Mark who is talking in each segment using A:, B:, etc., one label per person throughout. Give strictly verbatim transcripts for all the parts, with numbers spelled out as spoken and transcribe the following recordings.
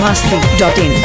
A: masti dot in.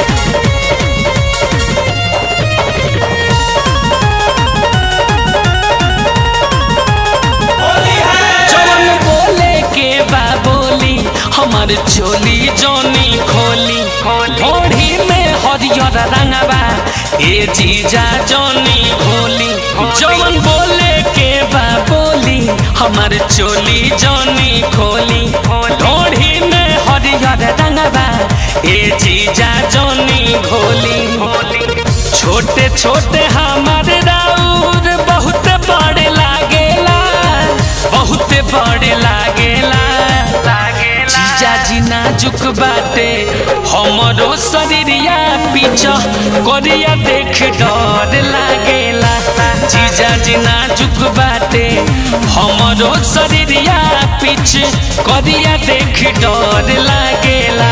B: हमार चोली जोनी खोली घोड़ी में हरियर रंगवा ए जीजा जोनी खोली जवन बोले के बा बोली हमार चोली जोनी खोली घोड़ी में हरियर रंगवा ए जीजा जोनी खोली छोटे छोटे हमार राउर बहुत बड़े लागेला बहुत बड़े लागेला जीजाजी नाजुक बाटे हमरो शरीरिया पीछा करिया देख डर लागेला जीजाजी नाजुक बाटे हमरो शरीरिया पीछे करिया देख डर लागेला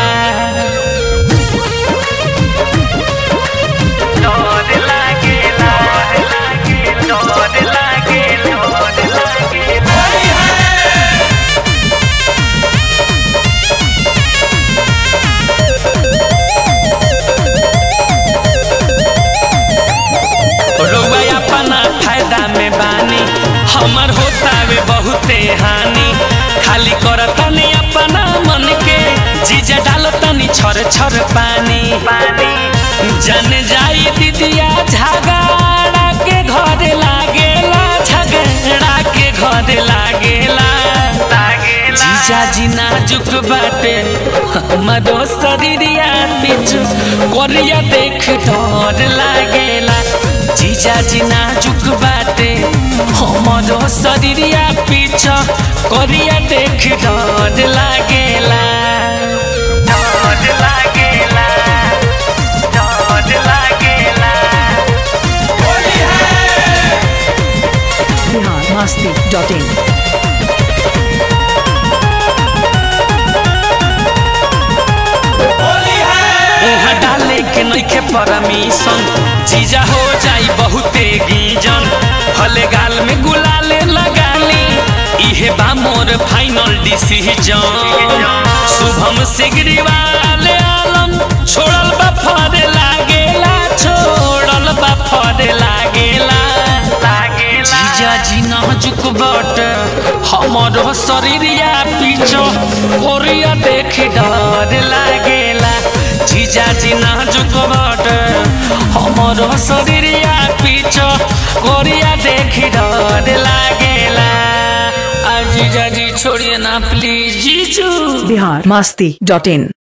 B: डर लागेला डर लागेला हमर होता वे बहुते हानि खाली करतनी अपना मन के जीजा डालतनी छर छर पानी जन जाई दीदिया झगड़ा के घर लागेला झगड़ा के घर लागेला जीजाजी नाजुक बाटे हमरो शरीरिया पीछू करिया देख डर लागेला जीजाजी नाजुक बाटे हमरो शरीरिया पीछा करिया देख डर लागेला डर लागेला डर लागेला
A: Bihar masti dot in.
B: डाले के नइखे परमिशन जीजा हो जाई बहुते गीजन फले गाल में गुलाले लगाली इहे बा मोर फाइनल डिसीजन शुभम सिगरीवाले आलम छोड़ल बा फरे लागेला छोड़ल बा फरे लागेला जीजाजी नाजुक बाट हमरो शरीरिया पीछो कोरिया देख डर लागेला जीजाजी नाजुक बाट हमरो शरीरिया पीछो कोरिया देख डर लागेला आ जीजाजी छोड़िए ना प्लीज जीजू
A: Bihar masti dot in.